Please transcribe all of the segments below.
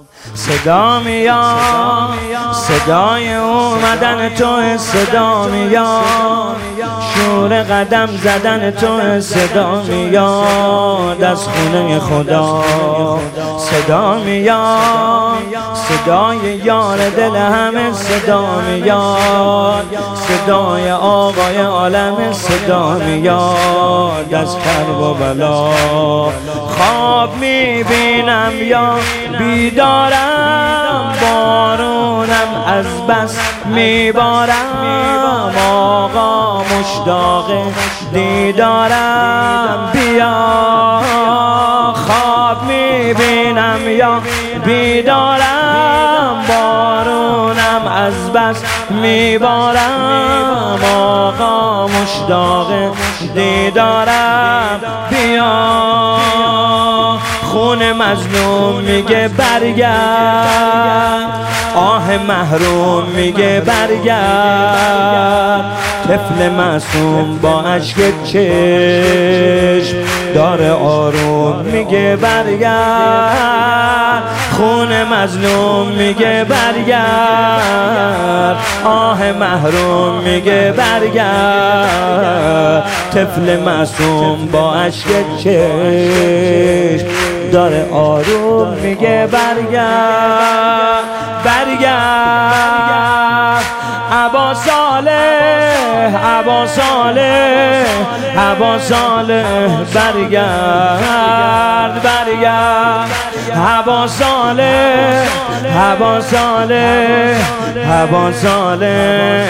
صدا میاد، صدای اومدن تو صدا میاد، شور قدم زدن تو صدا میاد، از خونه خدا صدا میاد، صدای یار دل همه صدا میاد، صدای آقای عالم صدا میاد، از کرب و بلا خواب میبینم یا بیدارم، بارونم از بس میبارم، آقا مشتاق دیدارم، بیا خواب میبینم یا بیدارم، بارونم از بس میبارم، آقا مشتاق دیدارم، بیا خون مظلوم میگه برگرد، آه محروم میگه برگرد، طفل معصوم با اشک چشم داره آروم میگه برگرد، خون مظلوم میگه برگرد، آه محروم میگه برگرد، طفل معصوم با اشک چشم داره آروم میگه برگرد، برگرد ابا صالح، ابا صالح، ابا صالح برگرد، برگرد ابا صالح، ابا صالح، ابا صالح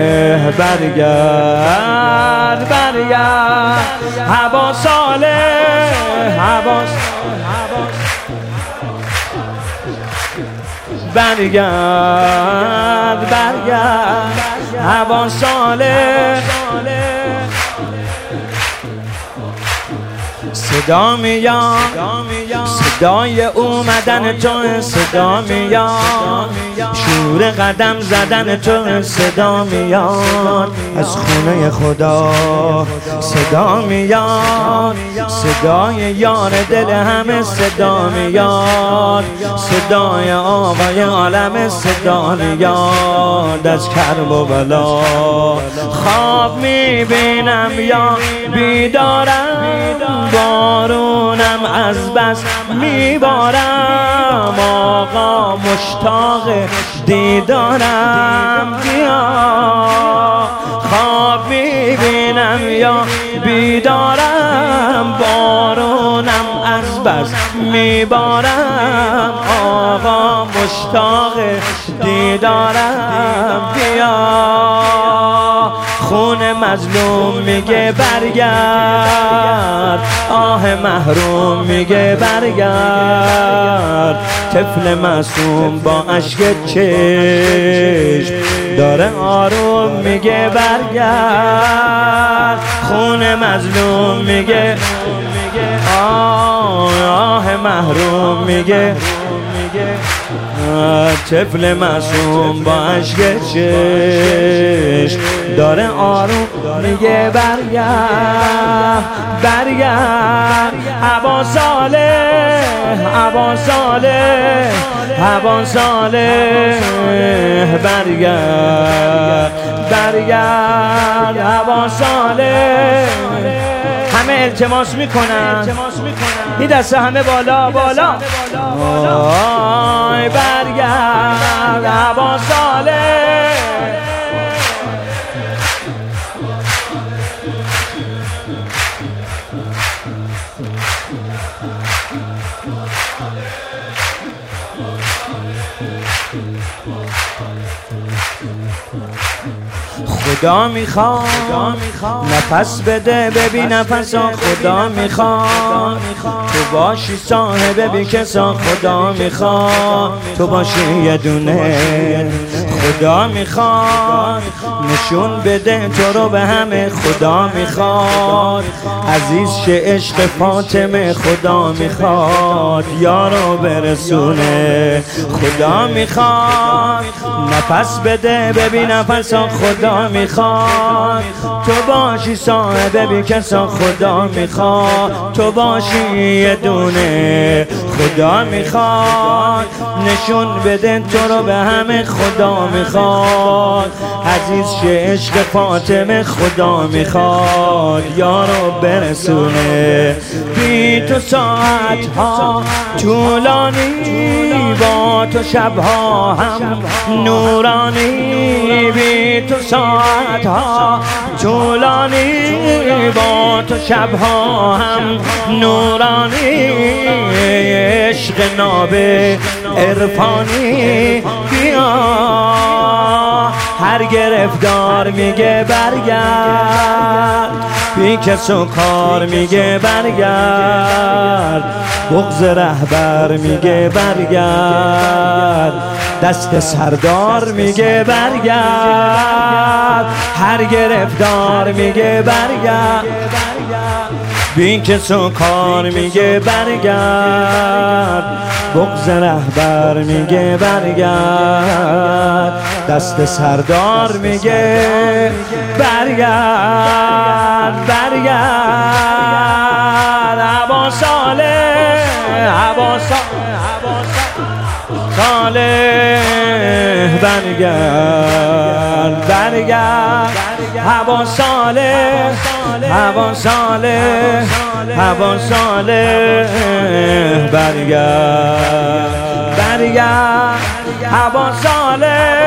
برگرد، برگرد ابا صالح، ابا برگرد، برگرد ابا صالح، صدا میاد، صدای اومدن تو صدا میاد، شور قدم زدن تو صدا میاد، از خونه خدا صدا میاد، صدای یار دل همه صدا میاد، صدای آقای عالم صدا میاد، از کرب و بلا خواب میبینم یا بیدارم، بارونم از بس میبارم، آقا مشتاق دیدارم، بیا خواب میبینم یا بیدارم، بارونم از بس میبارم، آقا مشتاق دیدارم، بیا خون مظلوم میگه برگرد، آه محروم میگه برگرد، طفل معصوم با اشک چشم داره آروم میگه برگرد، خون مظلوم میگه آه محروم میگه، طفل معصوم با اشک چشم داره آروم میگه برگرد، برگرد ابا صالح، ابا صالح، ابا صالح برگرد، برگرد ابا صالح. همه التماس میکنن این دسته همه بالا بالا، آی برگرد ابا صالح، خدا میخواد نفس بده ببین نفسا، خدا میخواد تو باشی صاحب بی کسا، خدا میخواد تو باشی یه دونه، خدا میخواد نشون بده تو رو به همه، خدا میخواد عزیز شه عشق فاطمه، خدا میخواد یارو برسونه، خدا میخواد نفس بده ببین نفسا، خدا میخواد تو باشی صاحب بی کسا، خدا میخواد تو باشی یه دونه، خدا میخواد نشون بده تو رو به همه خدا میخواد. عزیز شه عشق فاطمه خدا میخواد. یارو برسونه بی تو ساعت ها طولانی، با تو شبها هم نورانی. بی تو ساعت ها طولانی، با تو شبها هم نورانی. عشق نابه عرفانی بیا، هر گرفتار میگه برگرد، بی کس و کار میگه برگرد، بغض رهبر میگه برگرد، دست سردار میگه برگرد، هر گرفتار میگه برگرد، بی کس و کار میگه برگرد، بغض رهبر میگه برگرد، دست سردار میگه برگرد. برگرد ابا صالح، ابا صالح برگرد. برگرد ابا صالح، ابا صالح، ابا صالح برگرد. برگرد ابا صالح،